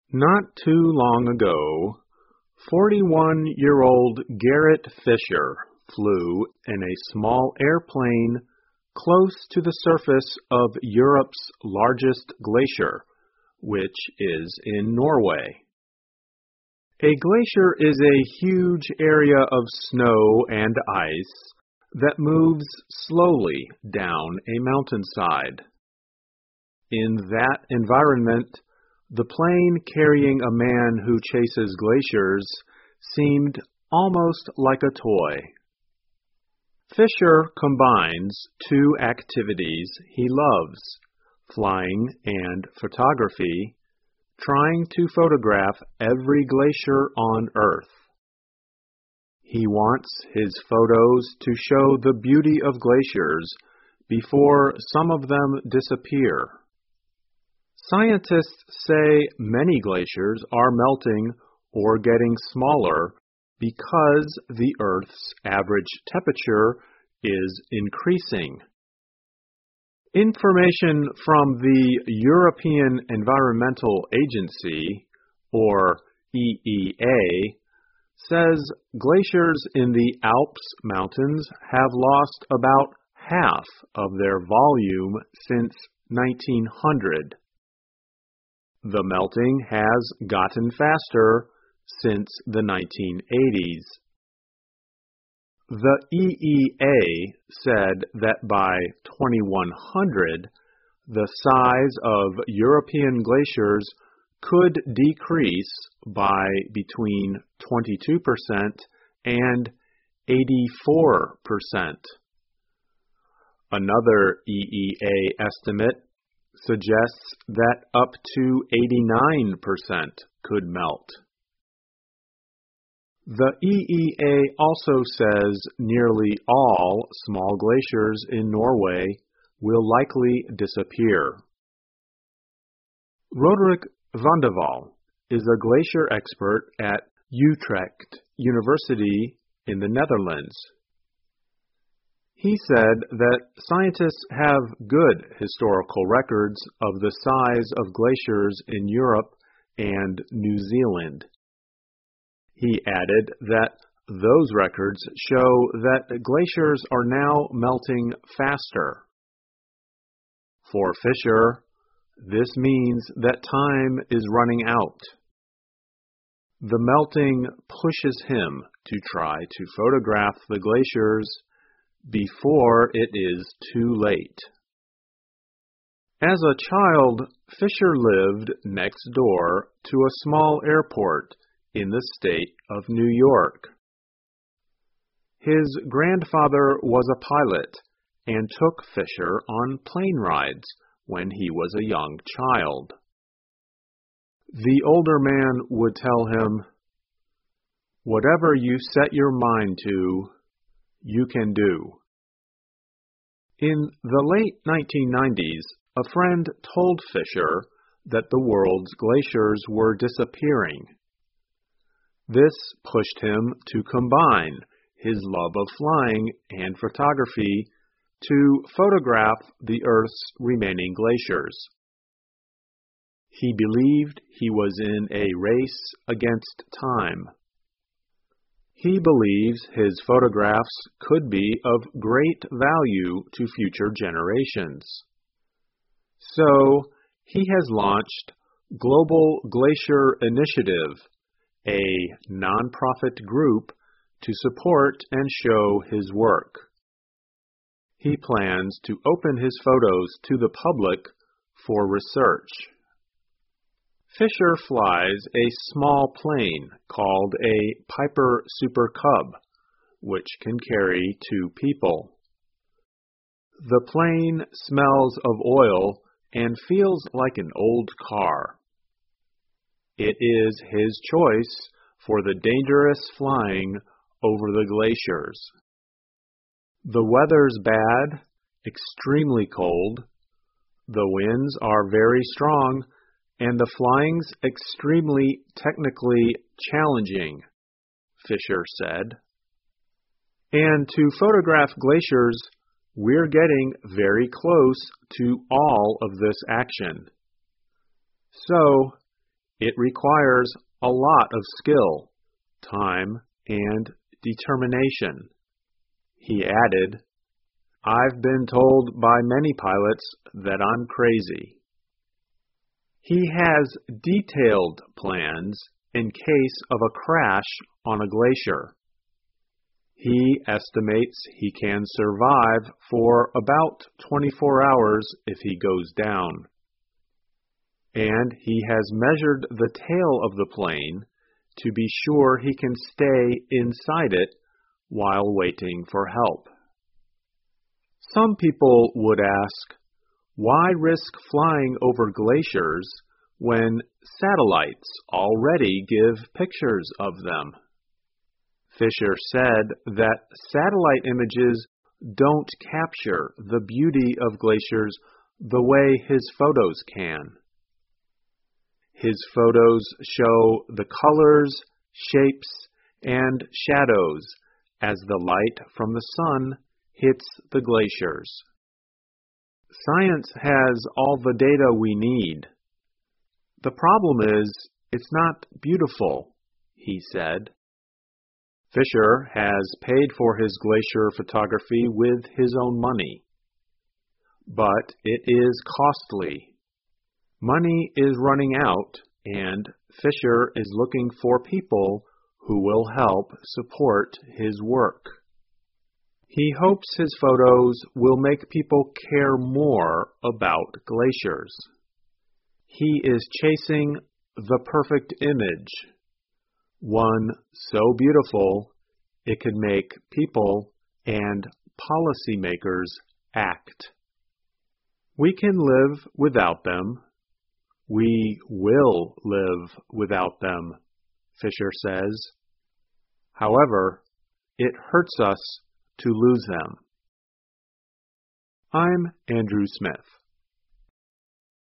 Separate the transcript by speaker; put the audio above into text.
Speaker 1: Not too long ago, 41-year-old Garrett Fisher flew in a small airplane close to the surface of Europe's largest glacier, which is in Norway. A glacier is a huge area of snow and ice that moves slowly down a mountainside. In that environment, the plane carrying a man who chases glaciers seemed almost like a toy. Fisher combines two activities he loves, flying and photography, trying to photograph every glacier on Earth. He wants his photos to show the beauty of glaciers before some of them disappear. Scientists say many glaciers are melting or getting smaller because the Earth's average temperature is increasing. Information from the European Environmental Agency, or EEA, says glaciers in the Alps mountains have lost about half of their volume since 1900. The melting has gotten faster since the 1980s. The EEA said that by 2100, the size of European glaciers could decrease by between 22% and 84%. Another EEA estimate suggests that up to 89% could melt. The EEA also says nearly all small glaciers in Norway will likely disappear. Roderick van de Waal is a glacier expert at Utrecht University in the Netherlands. He said that scientists have good historical records of the size of glaciers in Europe and New Zealand. He added that those records show that glaciers are now melting faster. For Fisher, this means that time is running out. The melting pushes him to try to photograph the glaciers before it is too late. As a child, Fisher lived next door to a small airport in the state of New York. His grandfather was a pilot and took Fisher on plane rides when he was a young child. The older man would tell him, "Whatever you set your mind to, you can do." In the late 1990s, a friend told Fisher that the world's glaciers were disappearing. This pushed him to combine his love of flying and photography to photograph the Earth's remaining glaciers. He believed he was in a race against time. He believes his photographs could be of great value to future generations. So, he has launched Global Glacier Initiative, a nonprofit group to support and show his work. He plans to open his photos to the public for research. Fisher flies a small plane called a Piper Super Cub, which can carry 2 people. The plane smells of oil and feels like an old car. It is his choice for the dangerous flying over the glaciers. The weather's bad, extremely cold, the winds are very strong, and the flying's extremely technically challenging, Fisher said. And to photograph glaciers, we're getting very close to all of this action. So, It requires a lot of skill, time, and determination. He added, "I've been told by many pilots that I'm crazy." He has detailed plans in case of a crash on a glacier. He estimates he can survive for about 24 hours if he goes down. And he has measured the tail of the plane to be sure he can stay inside it while waiting for help. Some people would ask, why risk flying over glaciers when satellites already give pictures of them? Fisher said that satellite images don't capture the beauty of glaciers the way his photos can. His photos show the colors, shapes, and shadows as the light from the sun hits the glaciers. Science has all the data we need. The problem is, it's not beautiful, he said. Fisher has paid for his glacier photography with his own money. But it is costly. Money is running out, and Fisher is looking for people who will help support his work. He hopes his photos will make people care more about glaciers. He is chasing the perfect image, one so beautiful it could make people and policymakers act. We can live without them. We will live without them, Fisher says. However, it hurts us to lose them. I'm Andrew Smith.